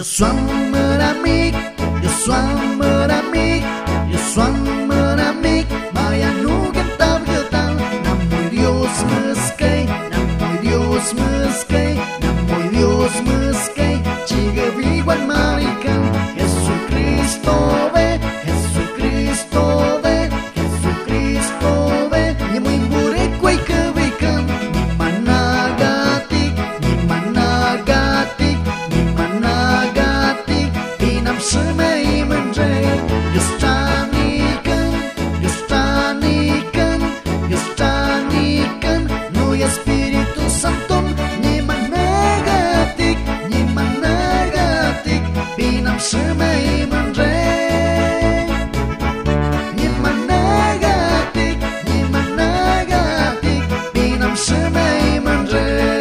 som ett amic, jag som ett amic, jag som ett amic. Maya nugen tabgetan, namoy Dios meskay, namoy Dios meskay, namoy Dios meskay. Chiga biguan marikan, Jesucristo ve, Jesucristo ve, Jesucristo ve. Ni muy burekway kabikan, ni managatik, ni managatik, ni managatik. Pinam semay menjay, Dios tanikan, Dios tanikan, Dios tanikan. No y Espíritu Santo, ni managatik, ni managatik. Pinam semay menjay, ni managatik, ni managatik. Pinam semay menjay.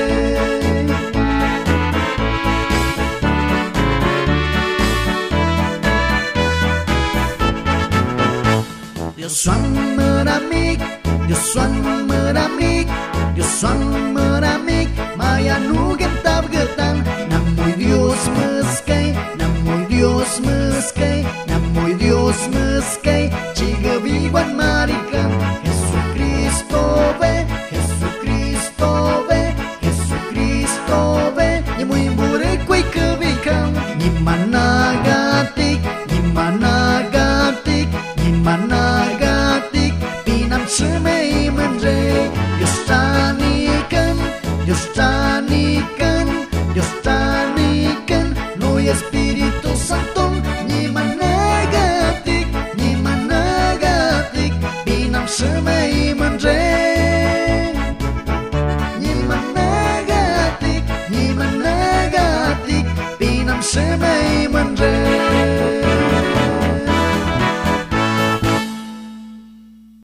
Dios som ett amic, Dios som ett amic, Dios som ett amic. Maya nugen tabgetan, namoy Dios meskay, namoy Dios meskay, namoy Dios meskay. Chiga biguan marikan, Jesucristo ve, Jesucristo ve, Jesucristo ve. Ni muy burekway kabikan, ni managatik, ni managatik, ni managatik. Pinam semay menjay, Dios tanikan, Dios tanikan, Dios tanikan. No y Espíritu Santo, ni managatik, ni managatik. Pinam semay menjay, ni managatik, ni managatik. Pinam semay menjay.